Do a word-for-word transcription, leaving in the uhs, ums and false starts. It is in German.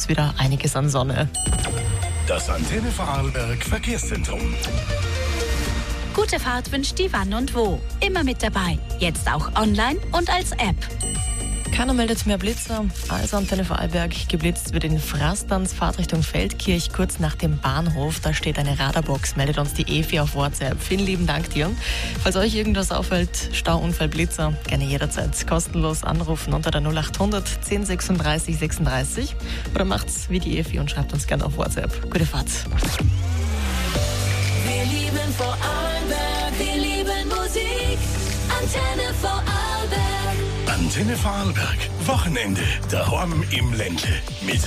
es wieder einiges an Sonne. Das Antenne Vorarlberg Verkehrszentrum. Gute Fahrt wünscht die Wann und Wo. Immer mit dabei. Jetzt auch online und als App. Keiner meldet mehr Blitzer. Also Antenne Vorarlberg geblitzt wird in Frastanz, Fahrtrichtung Feldkirch, kurz nach dem Bahnhof. Da steht eine Radarbox, meldet uns die Evi auf WhatsApp. Vielen lieben Dank dir. Falls euch irgendwas auffällt, Stauunfall, Blitzer, gerne jederzeit kostenlos anrufen unter der null acht hundert zehn sechsunddreißig sechsunddreißig oder macht's wie die Evi und schreibt uns gerne auf WhatsApp. Gute Fahrt. Wir lieben Vorarlberg, wir lieben Musik. Antenne Vorarlberg. Antenne Vorarlberg. Wochenende daheim im Ländle. Mit